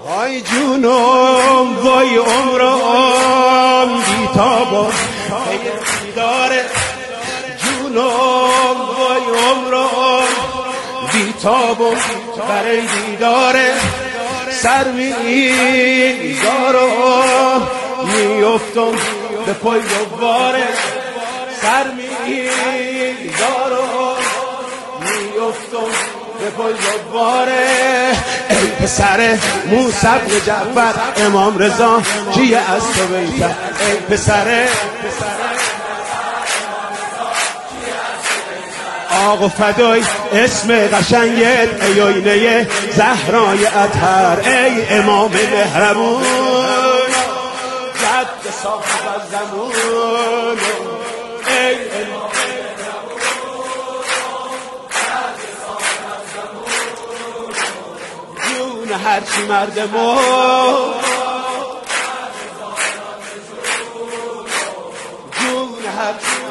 آی جونم وای عمرم بیتابم داره جونم وای عمرم بیتابم برای دیداره سر میذارم میفتم به پای دوباره سر میذارم میفتم به پای دوباره ای پسر موسی بن جعفر امام رضا کیه از تو بیتر ای پسر آقا فدای اسم قشنگت ای آینه زهرای اطهر ای امام مهربون جد صاحب الزمان ای امام جون هرچی مرد ما جون هرچی